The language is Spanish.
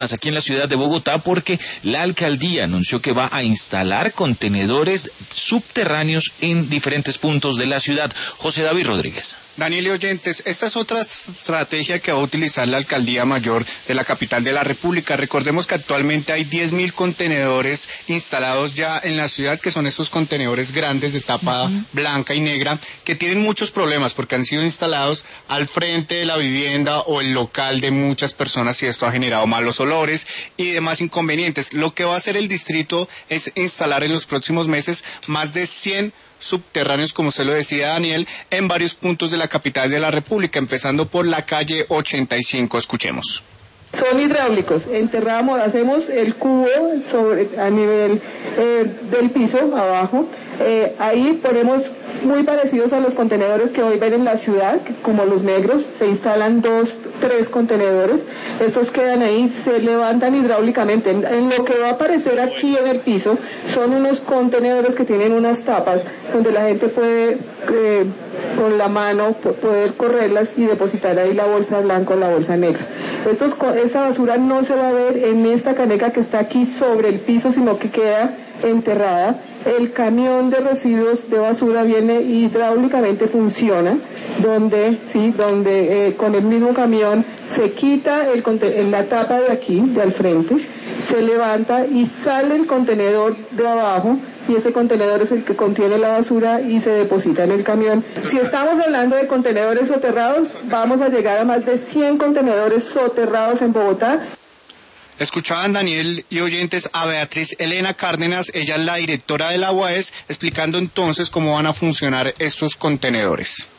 aquí en la ciudad de Bogotá porque la alcaldía anunció que va a instalar contenedores subterráneos en diferentes puntos de la ciudad. José David Rodríguez. Daniel y oyentes, esta es otra estrategia que va a utilizar la Alcaldía Mayor de la capital de la República. Recordemos que actualmente hay 10.000 contenedores instalados ya en la ciudad, que son estos contenedores grandes de tapa blanca y negra, que tienen muchos problemas porque han sido instalados al frente de la vivienda o el local de muchas personas y esto ha generado malos olores y demás inconvenientes. Lo que va a hacer el distrito es instalar en los próximos meses más de 100 subterráneos, como usted lo decía, Daniel, en varios puntos de la capital de la República, empezando por la calle 85. Escuchemos. Son hidráulicos, enterramos, hacemos el cubo a nivel del piso abajo, ahí ponemos muy parecidos a los contenedores que hoy ven en la ciudad, como los negros, se instalan 2, 3 contenedores, estos quedan ahí, se levantan hidráulicamente. En lo que va a aparecer aquí en el piso son unos contenedores que tienen unas tapas donde la gente puede con la mano poder correrlas y depositar ahí la bolsa blanca o la bolsa negra. Esta basura no se va a ver en esta caneca que está aquí sobre el piso, sino que queda enterrada. El camión de residuos de basura viene hidráulicamente, funciona, donde con el mismo camión se quita la tapa de aquí, de al frente, se levanta y sale el contenedor de abajo, y ese contenedor es el que contiene la basura y se deposita en el camión. Si estamos hablando de contenedores soterrados, vamos a llegar a más de 100 contenedores soterrados en Bogotá. Escuchaban, Daniel y oyentes, a Beatriz Elena Cárdenas, ella es la directora de la UAES, explicando entonces cómo van a funcionar estos contenedores.